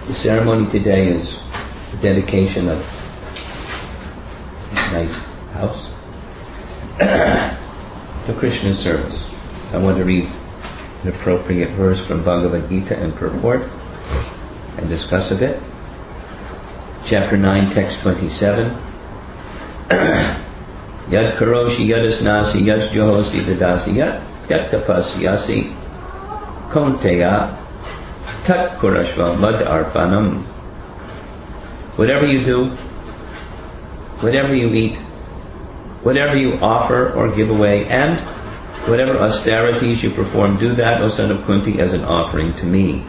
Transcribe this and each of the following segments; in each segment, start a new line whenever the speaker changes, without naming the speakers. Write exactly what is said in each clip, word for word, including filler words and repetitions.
The ceremony today is the dedication of a nice house to Krishna's service. I want to read an appropriate verse from Bhagavad Gita and purport and discuss a bit. Chapter nine, text twenty-seven. Yad karoshi yadasnasi yas johosi dadasi yat yat tapasyasi konteya tat kurashva mad arpanam. Whatever you do, whatever you eat, whatever you offer or give away, and whatever austerities you perform, do that, O son of Kunti, as an offering to me.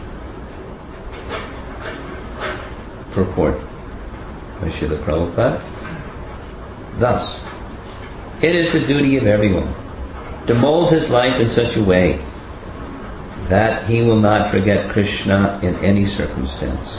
Purport by Srila Prabhupada. Thus, it is the duty of everyone to mold his life in such a way that he will not forget Krishna in any circumstance.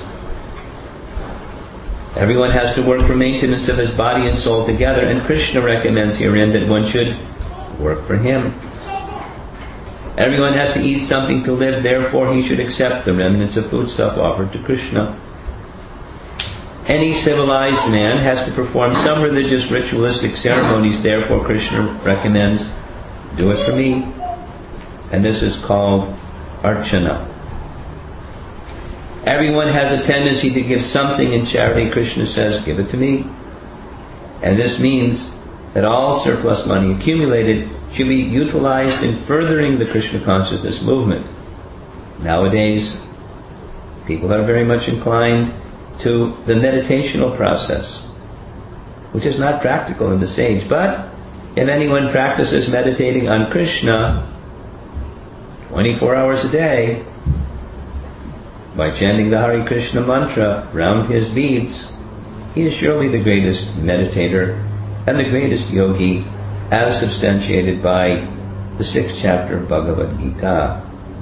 Everyone has to work for maintenance of his body and soul together, and Krishna recommends herein that one should work for him. Everyone has to eat something to live, therefore he should accept the remnants of foodstuff offered to Krishna. Any civilized man has to perform some religious ritualistic ceremonies, therefore Krishna recommends, do it for me. And this is called Archana. Everyone has a tendency to give something in charity. Krishna says, give it to me. And this means that all surplus money accumulated should be utilized in furthering the Krishna consciousness movement. Nowadays, people are very much inclined to the meditational process, which is not practical in the sage. But if anyone practices meditating on Krishna twenty-four hours a day by chanting the Hare Krishna mantra round his beads, he is surely the greatest meditator and the greatest yogi, as substantiated by the sixth chapter of Bhagavad Gita.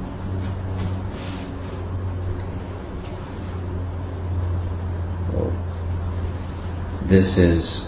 This is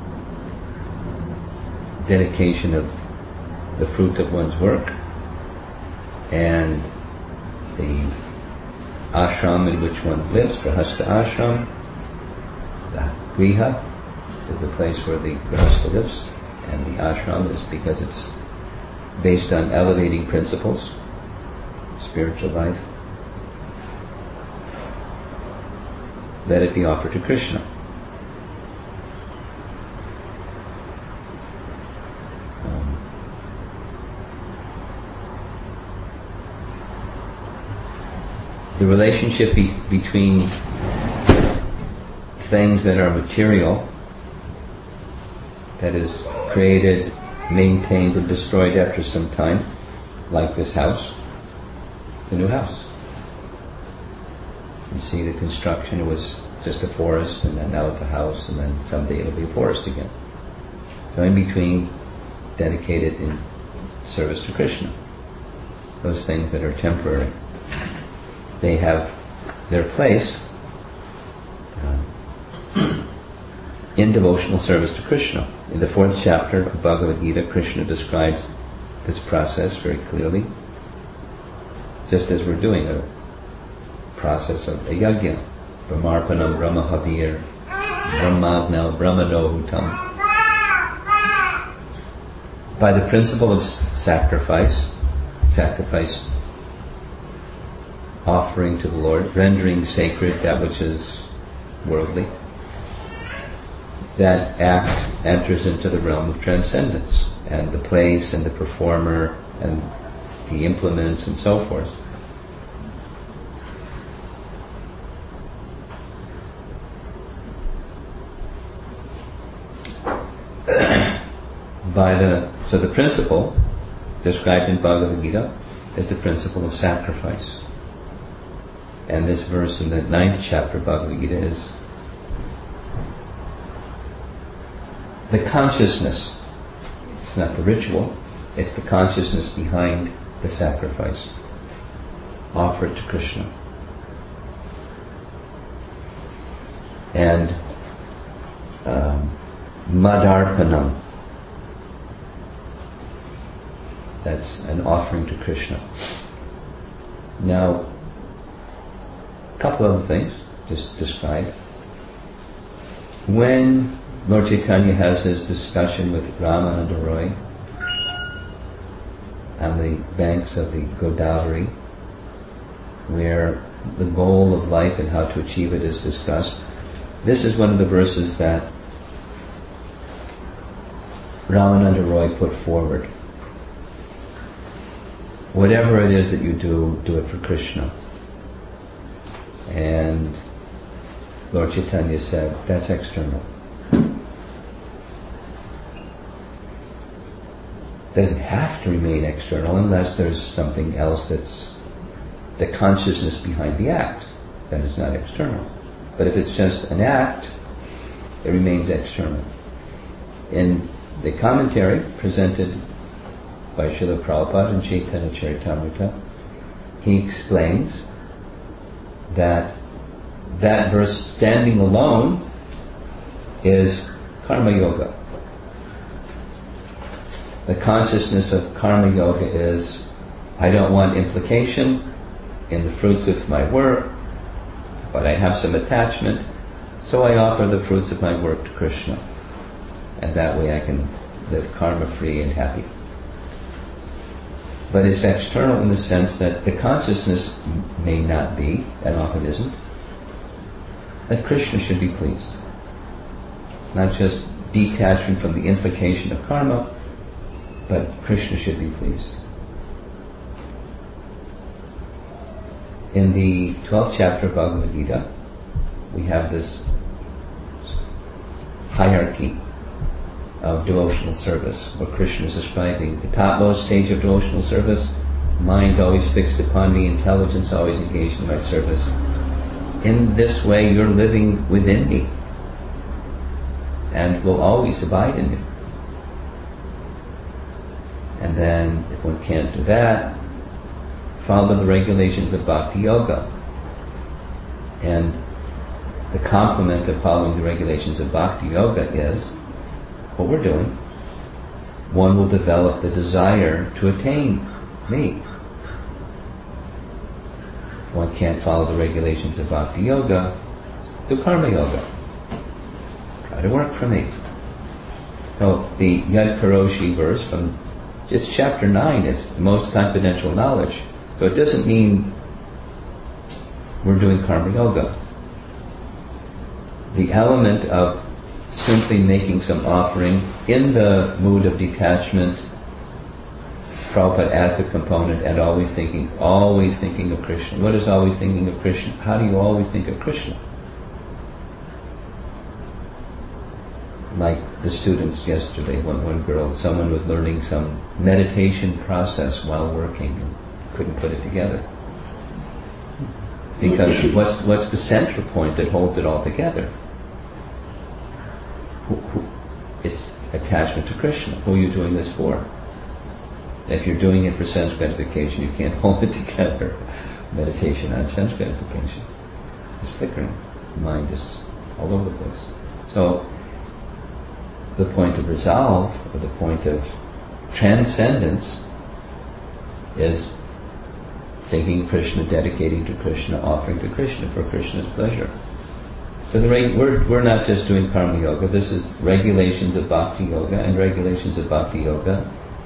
dedication of the fruit of one's work, and the ashram in which one lives, Grahastha ashram. The griha is the place where the Grahastha lives, and the ashram is because it's based on elevating principles, spiritual life. Let it be offered to Krishna. The relationship be- between things that are material, that is created, maintained, and destroyed after some time, like this house, it's a new house. You see the construction, it was just a forest, and then now it's a house, and then someday it'll be a forest again. So in between, dedicated in service to Krishna. Those things that are temporary, they have their place uh, in devotional service to Krishna. In the fourth chapter of Bhagavad Gita, Krishna describes this process very clearly, just as we're doing a process of a yajna. Brahmarpanam Brahmahavir Brahmagna Brahmadohutam. By the principle of sacrifice, sacrifice offering to the Lord, rendering sacred that which is worldly, that act enters into the realm of transcendence, and the place and the performer and the implements and so forth. By the so the principle described in Bhagavad Gita is the principle of sacrifice. And this verse in the ninth chapter of Bhagavad Gita is the consciousness. It's not the ritual, it's the consciousness behind the sacrifice offered to Krishna. And um, Madarpanam, that's an offering to Krishna. Now, couple other things, just describe. When Lord Chaitanya has his discussion with Ramananda Roy on the banks of the Godavari, where the goal of life and how to achieve it is discussed, this is one of the verses that Ramananda Roy put forward. Whatever it is that you do, do it for Krishna. And Lord Chaitanya said, that's external. Doesn't have to remain external unless there's something else that's the consciousness behind the act. Then it's not external. But if it's just an act, it remains external. In the commentary presented by Srila Prabhupada in Chaitanya Charitamrita, he explains that that verse standing alone is karma yoga. The consciousness of karma yoga is, I don't want implication in the fruits of my work, but I have some attachment, so I offer the fruits of my work to Krishna. And that way I can live karma-free and happy. But it's external in the sense that the consciousness may not be, and often isn't, that Krishna should be pleased. Not just detachment from the implication of karma, but Krishna should be pleased. In the twelfth chapter of Bhagavad Gita, we have this hierarchy of devotional service, where Krishna is describing the topmost stage of devotional service, mind always fixed upon me, intelligence always engaged in my service. In this way you're living within me and will always abide in me. And then, if one can't do that, follow the regulations of Bhakti Yoga. And the complement of following the regulations of Bhakti Yoga is what we're doing. One will develop the desire to attain me. One can't follow the regulations of Bhakti Yoga, do Karma Yoga. Try to work for me. So the Yad Karoshi verse from it's chapter nine, it's the most confidential knowledge. So it doesn't mean we're doing Karma Yoga. The element of simply making some offering in the mood of detachment, Prabhupada adds the component, and always thinking, always thinking of Krishna. What is always thinking of Krishna? How do you always think of Krishna? Like the students yesterday, one, one girl, someone was learning some meditation process while working and couldn't put it together. Because what's, what's the central point that holds it all together? Who, who, it's attachment to Krishna. Who are you doing this for? If you're doing it for sense gratification, you can't hold it together. Meditation on sense gratification. It's flickering. The mind is all over the place. So, the point of resolve, or the point of transcendence, is thinking of Krishna, dedicating to Krishna, offering to Krishna for Krishna's pleasure. So the reg- we're, we're not just doing Karma Yoga, this is regulations of Bhakti Yoga, and regulations of Bhakti Yoga.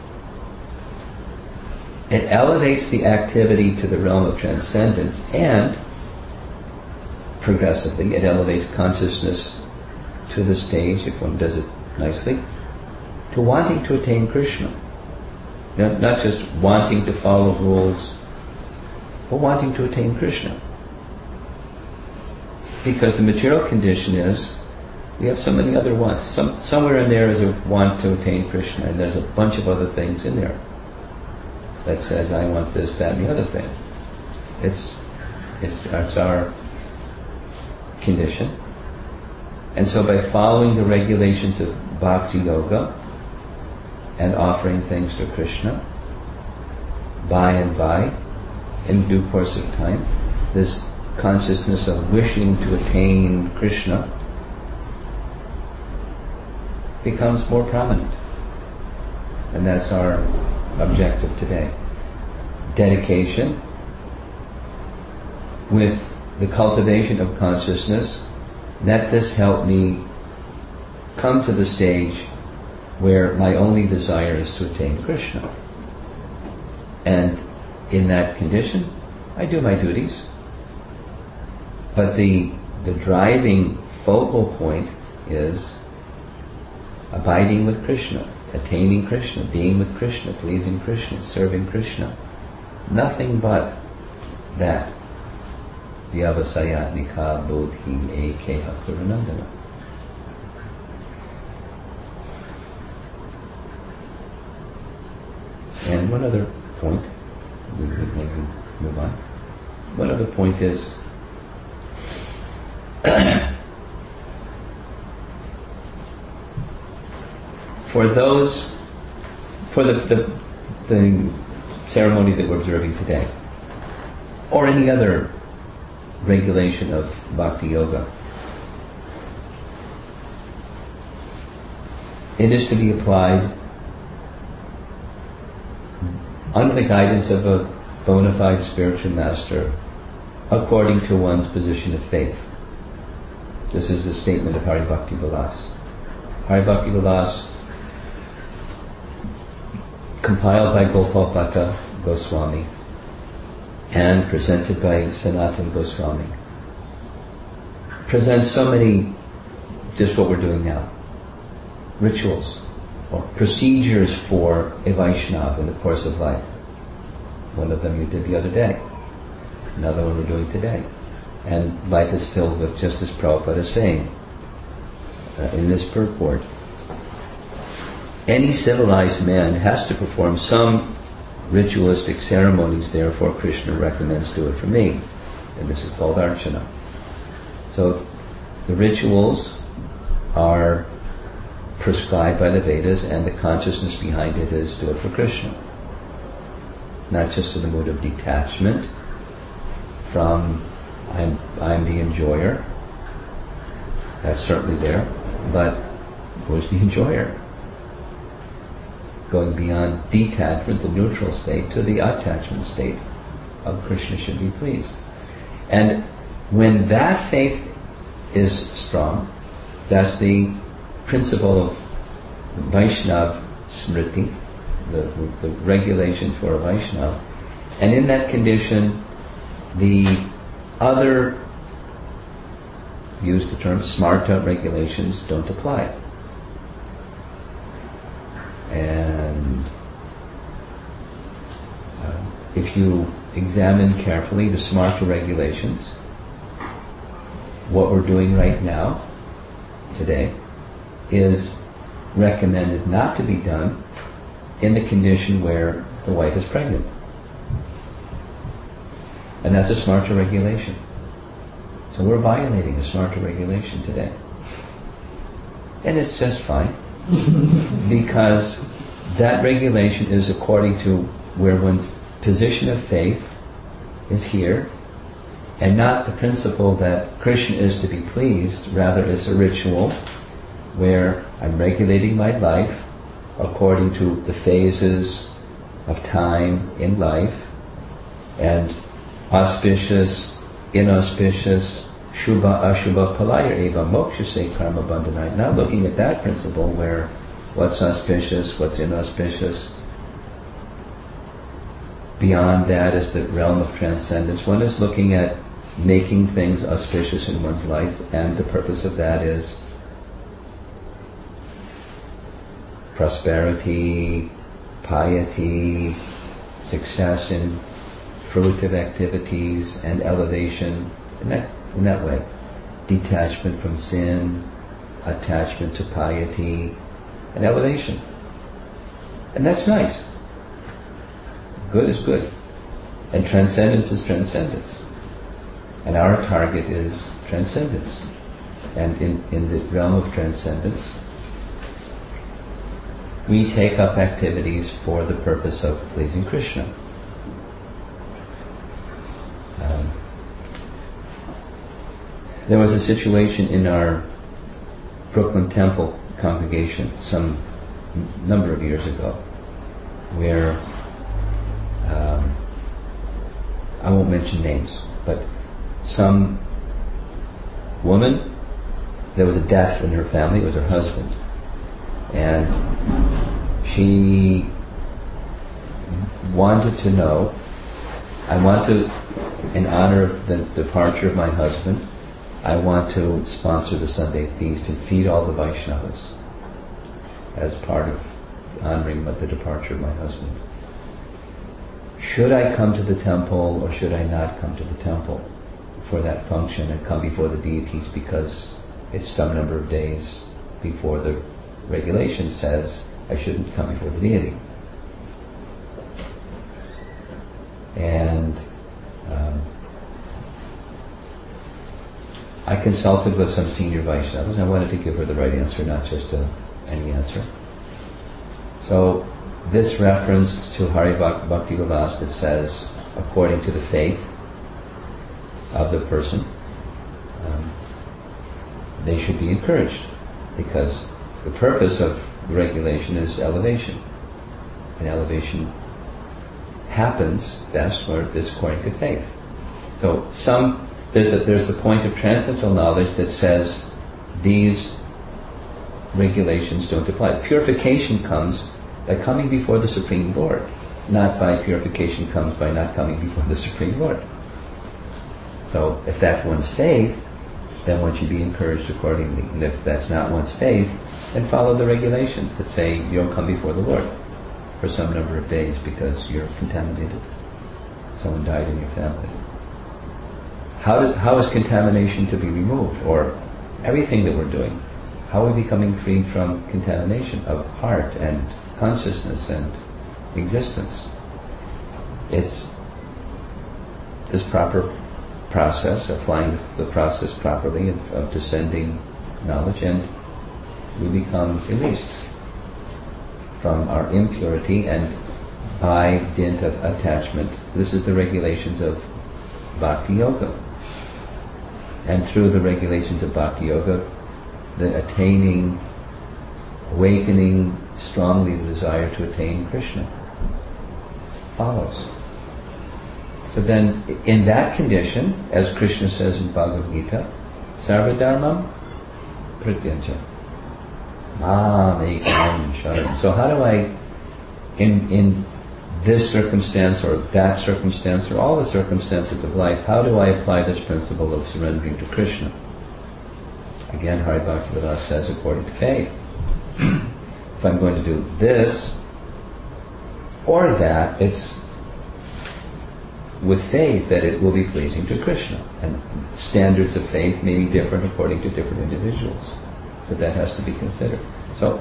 It elevates the activity to the realm of transcendence, and progressively it elevates consciousness to the stage, if one does it nicely, to wanting to attain Krishna. Not, not just wanting to follow rules, but wanting to attain Krishna. Because the material condition is, we have so many other wants. Some, somewhere in there is a want to attain Krishna, and there's a bunch of other things in there that says, I want this, that, and the other thing. It's, it's, it's our condition. And so by following the regulations of Bhakti Yoga and offering things to Krishna, by and by, in due course of time, this consciousness of wishing to attain Krishna becomes more prominent. And that's our objective today. Dedication with the cultivation of consciousness, let this help me come to the stage where my only desire is to attain Krishna. And in that condition, I do my duties. But the the driving focal point is abiding with Krishna, attaining Krishna, being with Krishna, pleasing Krishna, serving Krishna. Nothing but that. Vyavasayatmika bodhi ekeha puranandana. And one other point, we could maybe move on. One other point is for those, for the, the the ceremony that we're observing today, or any other regulation of bhakti yoga, it is to be applied under the guidance of a bona fide spiritual master according to one's position of faith. This is the statement of Hari Bhakti Vilas. Hari Bhakti Vilas, compiled by Gopal Bhatta Goswami and presented by Sanatana Goswami, presents so many, just what we're doing now, rituals or procedures for a Vaishnava in the course of life. One of them you did the other day, another one we're doing today. And life is filled with, just as Prabhupada is saying uh, in this purport, any civilized man has to perform some ritualistic ceremonies, therefore Krishna recommends do it for me. And this is called Archana. So the rituals are prescribed by the Vedas, and the consciousness behind it is do it for Krishna. Not just in the mood of detachment from I'm, I'm the enjoyer. That's certainly there. But who's the enjoyer? Going beyond detachment, the neutral state, to the attachment state of Krishna should be pleased. And when that faith is strong, that's the principle of Vaishnava Smriti, the, the regulation for a Vaishnava. And in that condition, the other, use the term smarta regulations, don't apply. And uh, if you examine carefully the smarta regulations, what we're doing right now, today, is recommended not to be done in the condition where the wife is pregnant. And that's a smarta regulation. So we're violating the smarta regulation today. And it's just fine. Because that regulation is according to where one's position of faith is here, and not the principle that Krishna is to be pleased. Rather, it's a ritual where I'm regulating my life according to the phases of time in life, and auspicious, inauspicious, shubha, ashubha, palaya eva, moksha se karma bandhanai. Not looking at that principle where what's auspicious, what's inauspicious. Beyond that is the realm of transcendence. One is looking at making things auspicious in one's life, and the purpose of that is prosperity, piety, success in fruitive activities, and elevation in that, in that way. Detachment from sin, attachment to piety, and elevation. And that's nice. Good is good. And transcendence is transcendence. And our target is transcendence. And in, in the realm of transcendence, we take up activities for the purpose of pleasing Krishna. Um, there was a situation in our Brooklyn Temple congregation some number of years ago where um, I won't mention names, but some woman, there was a death in her family, it was her husband. And she wanted to know, I want to, in honor of the departure of my husband, I want to sponsor the Sunday feast and feed all the Vaishnavas as part of honoring the departure of my husband. Should I come to the temple or should I not come to the temple for that function and come before the deities because it's some number of days before the regulation says I shouldn't come before the deity? And um, I consulted with some senior Vaishnavas. I wanted to give her the right answer, not just a, any answer. So this reference to Hari Bhakti Vilas that says, according to the faith of the person, um, they should be encouraged, because the purpose of the regulation is elevation. And elevation happens best where it's according to faith. So some there's the, there's the point of transcendental knowledge that says these regulations don't apply. Purification comes by coming before the Supreme Lord, not by purification comes by not coming before the Supreme Lord. So if that's one's faith, then one should be encouraged accordingly. And if that's not one's faith, then follow the regulations that say you don't come before the Lord for some number of days because you're contaminated. Someone died in your family. How does how is contamination to be removed? Or everything that we're doing, how are we becoming free from contamination of heart and consciousness and existence? It's this proper process, applying the process properly of, of descending knowledge, and we become released from our impurity, and by dint of attachment. This is the regulations of Bhakti Yoga. And through the regulations of Bhakti Yoga, the attaining, awakening strongly the desire to attain Krishna follows. So then, in that condition, as Krishna says in Bhagavad Gita, Sarva Dharmam Pratyaja. Mam ekam sharanam. So how do I, in in this circumstance or that circumstance or all the circumstances of life, how do I apply this principle of surrendering to Krishna? Again, Hari Bhaktivedanta says according to faith. If I'm going to do this or that, it's with faith that it will be pleasing to Krishna. And standards of faith may be different according to different individuals. So that has to be considered. So,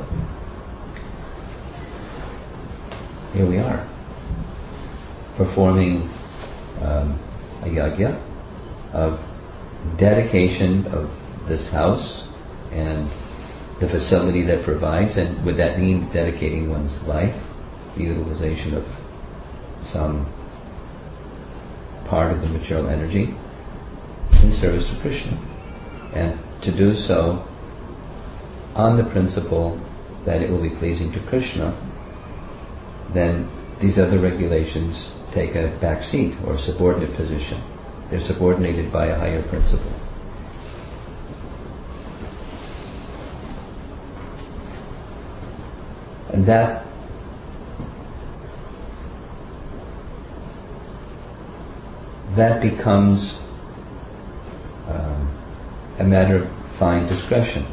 here we are, performing um, a yajna of dedication of this house and the facility that provides, and what that means, dedicating one's life, the utilization of some part of the material energy in service to Krishna. And to do so on the principle that it will be pleasing to Krishna, then these other regulations take a back seat or subordinate position. They're subordinated by a higher principle. And that that becomes um, a matter of fine discretion.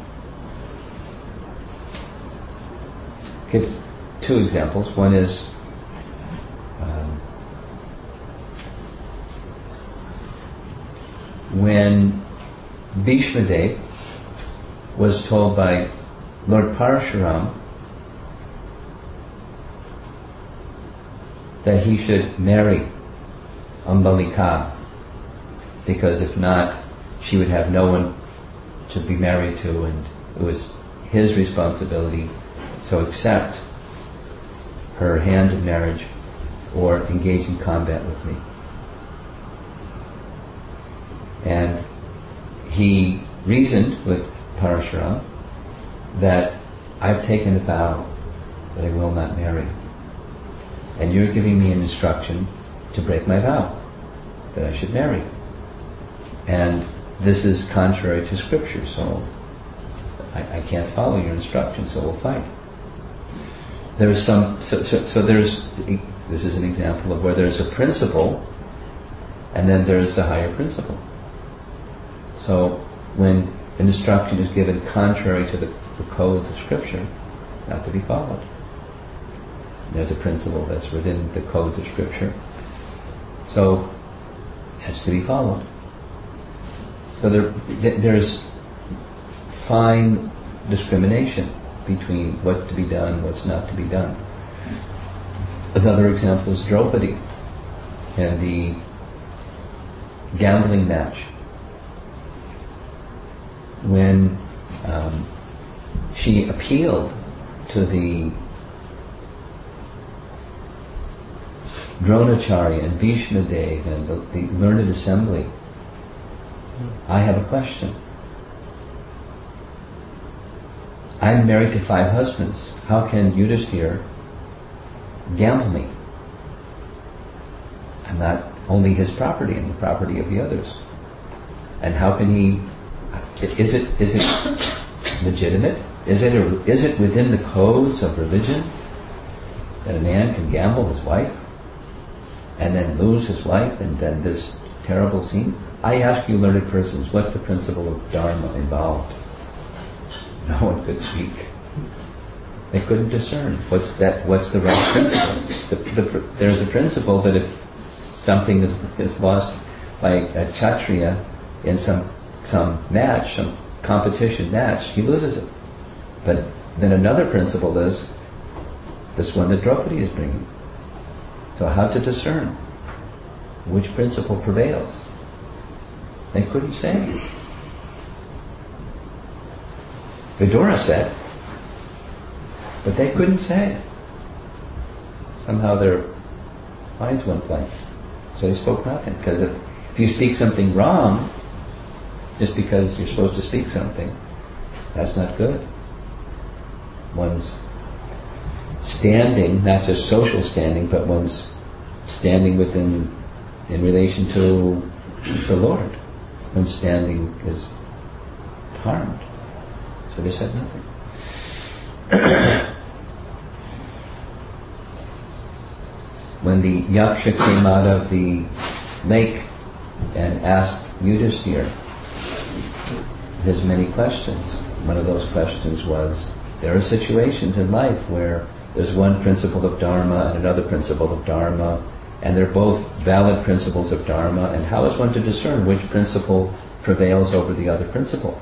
Give two examples. One is um, when Bhishma Dev was told by Lord Parashuram that he should marry Ambalika, because if not, she would have no one to be married to, and it was his responsibility to accept her hand in marriage or engage in combat with me. And he reasoned with Parashuram that I've taken a vow that I will not marry, and you're giving me an instruction to break my vow that I should marry. and this is contrary to scripture, so I, I can't follow your instructions, so we'll fight. There's some, so, so, so there's, this is an example of where there's a principle, and then there's a higher principle. So when an instruction is given contrary to the, the codes of scripture, not to be followed. There's a principle that's within the codes of scripture, so it's to be followed. So there, there's fine discrimination between what's to be done, what's not to be done. Another example is Draupadi and the gambling match. When um, she appealed to the Dronacharya and Bhishma Dev and the, the learned assembly, I have a question. I'm married to five husbands. How can Yudhisthira gamble me? I'm not only his property, I'm the property of the others. And how can he? Is it is it legitimate? Is it a, is it within the codes of religion that a man can gamble his wife and then lose his wife and then this terrible scene? I ask you, learned persons, what's the principle of Dharma involved? No one could speak. They couldn't discern what's that. What's the right principle? The, the, there's a principle that if something is, is lost by a Kshatriya in some some match, some competition match, he loses it. But then another principle is this one that Draupadi is bringing. So how to discern which principle prevails? They couldn't say. Vidura said, but they couldn't say. Somehow their minds went blank. So they spoke nothing. Because if, if you speak something wrong, just because you're supposed to speak something, that's not good. One's standing, not just social standing, but one's standing within, in relation to the Lord. One's standing is harmed. So they said nothing. When the Yaksha came out of the lake and asked Yudhisthira his many questions, one of those questions was, there are situations in life where there's one principle of Dharma and another principle of Dharma, and they're both valid principles of Dharma, and how is one to discern which principle prevails over the other principle?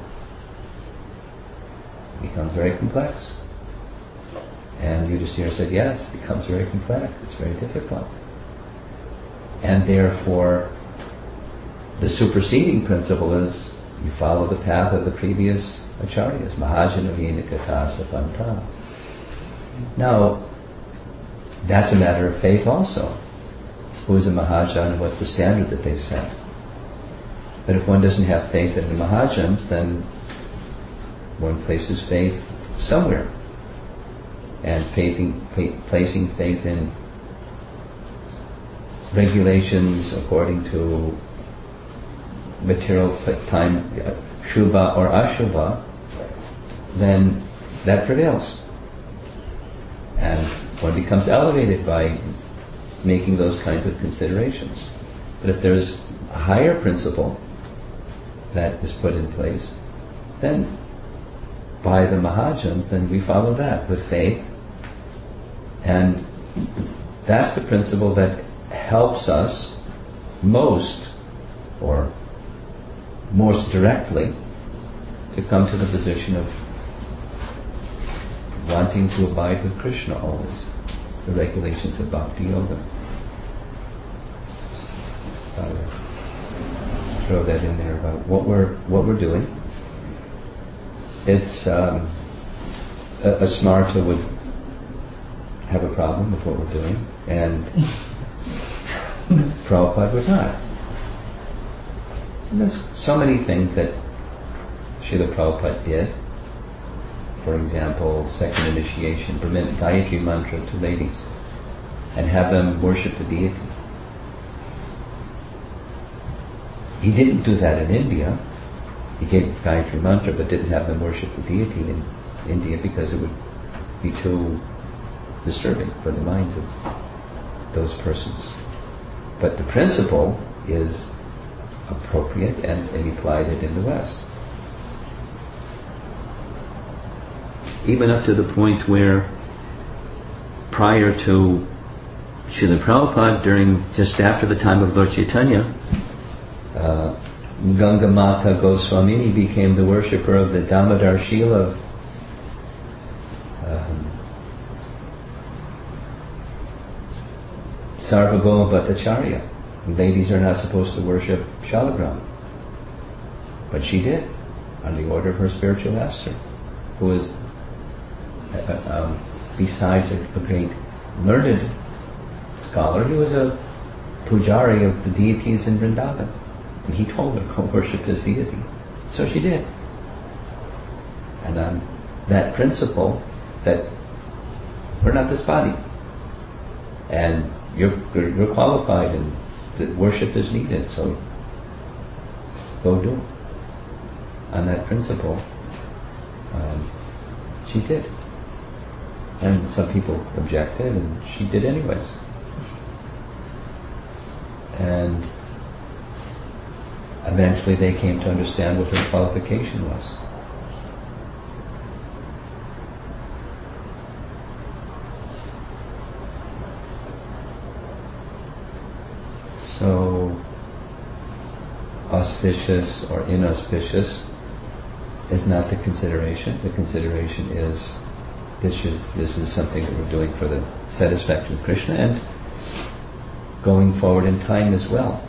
It becomes very complex. And Yudhisthira said, yes, it becomes very complex, it's very difficult. And therefore, the superseding principle is you follow the path of the previous acharyas, Mahajana Vina Katasa Panta. Now, that's a matter of faith also. Who is a Mahajana and what's the standard that they set? But if one doesn't have faith in the Mahajans, then one places faith somewhere. And faithing, faith, placing faith in regulations according to material time, Shubha or Ashubha, then that prevails. And one becomes elevated by making those kinds of considerations. But if there's a higher principle that is put in place, then by the Mahajans, then we follow that with faith. And that's the principle that helps us most, or most directly, to come to the position of wanting to abide with Krishna always, the regulations of Bhakti Yoga. I'll throw that in there about what we're what we're doing. It's um, a, a smarta would have a problem with what we're doing, and Prabhupada would not. And there's so many things that Srila Prabhupada did. For example, second initiation, permit Gayatri mantra to ladies and have them worship the deity. He didn't do that in India. He gave Gayatri Mantra but didn't have them worship the deity in India because it would be too disturbing for the minds of those persons. But the principle is appropriate, and, and he applied it in the West. Even up to the point where prior to Srila Prabhupada, during just after the time of Lord Chaitanya, uh, Ganga Mata Goswamini became the worshipper of the Damodar Shila. Um, Sarvabhauma Bhattacharya. Ladies are not supposed to worship Shalagram. But she did, on the order of her spiritual master, who was, uh, um, besides a, a great learned scholar, he was a pujari of the deities in Vrindavan. And he told her, go worship his deity. So she did. And on that principle, that we're not this body. And you're, you're, you're qualified, and the worship is needed, so go do it. On that principle, um, she did. And some people objected, and she did anyways. And eventually they came to understand what her qualification was. So, auspicious or inauspicious is not the consideration. The consideration is this should, this is something that we're doing for the satisfaction of Krishna, and going forward in time as well,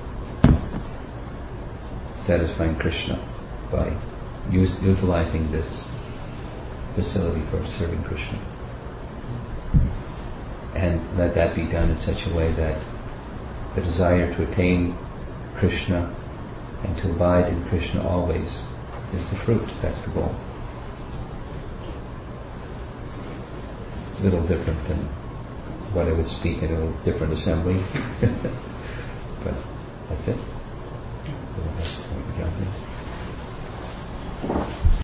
satisfying Krishna by use, utilizing this facility for serving Krishna. And let that be done in such a way that the desire to attain Krishna and to abide in Krishna always is the fruit. That's the goal. It's a little different than what I would speak in a different assembly. But that's it.